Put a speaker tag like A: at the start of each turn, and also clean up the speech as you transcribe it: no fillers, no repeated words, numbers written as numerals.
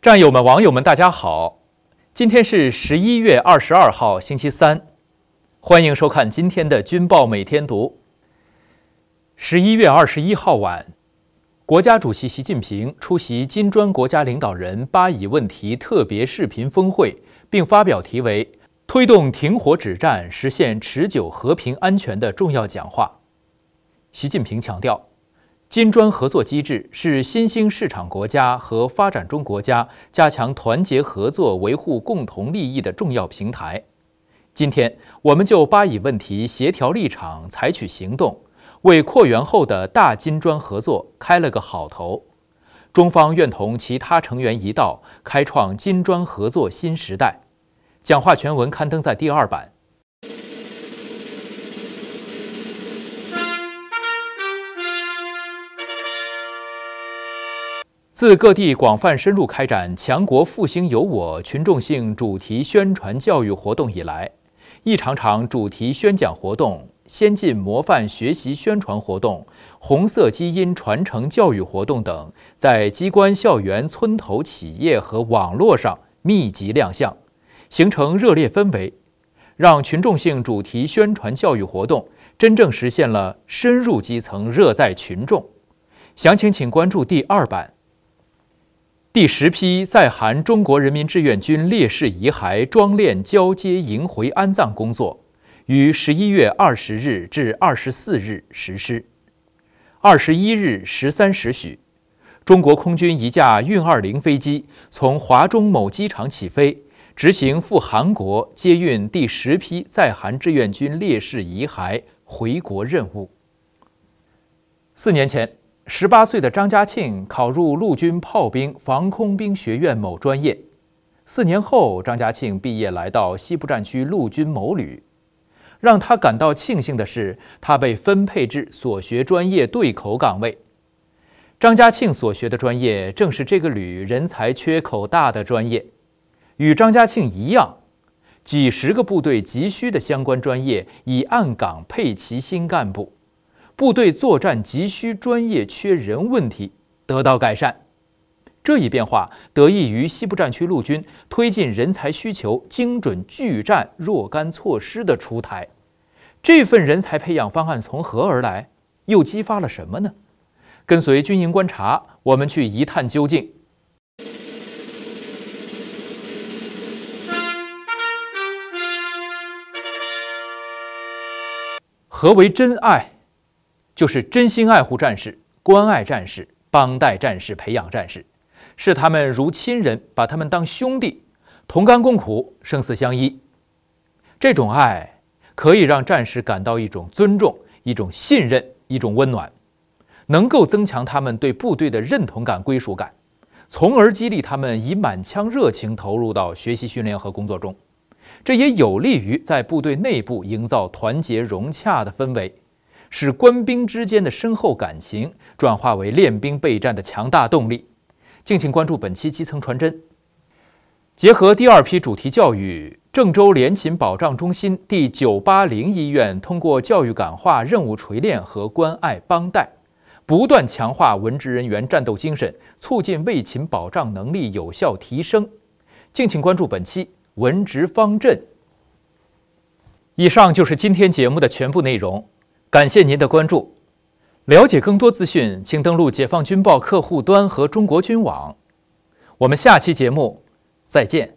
A: 战友们、网友们，大家好！今天是11月22号，星期三，欢迎收看今天的《军报每天读》。11月21号晚，国家主席习近平出席金砖国家领导人巴以问题特别视频峰会，并发表题为《推动停火止战，实现持久和平安全》的重要讲话。习近平强调，金砖合作机制是新兴市场国家和发展中国家加强团结合作、维护共同利益的重要平台。今天，我们就巴以问题协调立场，采取行动，为扩员后的大金砖合作开了个好头。中方愿同其他成员一道，开创金砖合作新时代。讲话全文刊登在第2版。自各地广泛深入开展强国复兴有我群众性主题宣传教育活动以来，一场场主题宣讲活动、先进模范学习宣传活动、红色基因传承教育活动等，在机关、校园、村头、企业和网络上密集亮相，形成热烈氛围，让群众性主题宣传教育活动真正实现了深入基层、热在群众。详情请关注第2版。第10批在韩中国人民志愿军烈士遗骸装殓交接迎回安葬工作于11月20日至24日实施。21日13时许，中国空军一架运20飞机从华中某机场起飞，执行赴韩国接运第10批在韩志愿军烈士遗骸回国任务。4年前，18岁的张家庆考入陆军炮兵防空兵学院某专业。4年后，张家庆毕业来到西部战区陆军某旅。让他感到庆幸的是，他被分配至所学专业对口岗位。张家庆所学的专业正是这个旅人才缺口大的专业。与张家庆一样，几十个部队急需的相关专业已按岗配齐新干部。部队作战急需专业缺人问题得到改善。这一变化得益于西部战区陆军推进人才需求精准拒战若干措施的出台。这份人才培养方案从何而来？又激发了什么呢？跟随军营观察，我们去一探究竟。何为真爱？就是真心爱护战士、关爱战士、帮带战士、培养战士，视他们如亲人，把他们当兄弟，同甘共苦，生死相依。这种爱可以让战士感到一种尊重、一种信任、一种温暖，能够增强他们对部队的认同感、归属感，从而激励他们以满腔热情投入到学习训练和工作中。这也有利于在部队内部营造团结融洽的氛围，使官兵之间的深厚感情转化为练兵备战的强大动力。敬请关注本期基层传真。结合第2批主题教育，郑州联勤保障中心第980医院通过教育感化、任务锤炼和关爱帮带，不断强化文职人员战斗精神，促进卫勤保障能力有效提升。敬请关注本期文职方阵。以上就是今天节目的全部内容。感谢您的关注。了解更多资讯，请登录解放军报客户端和中国军网。我们下期节目再见。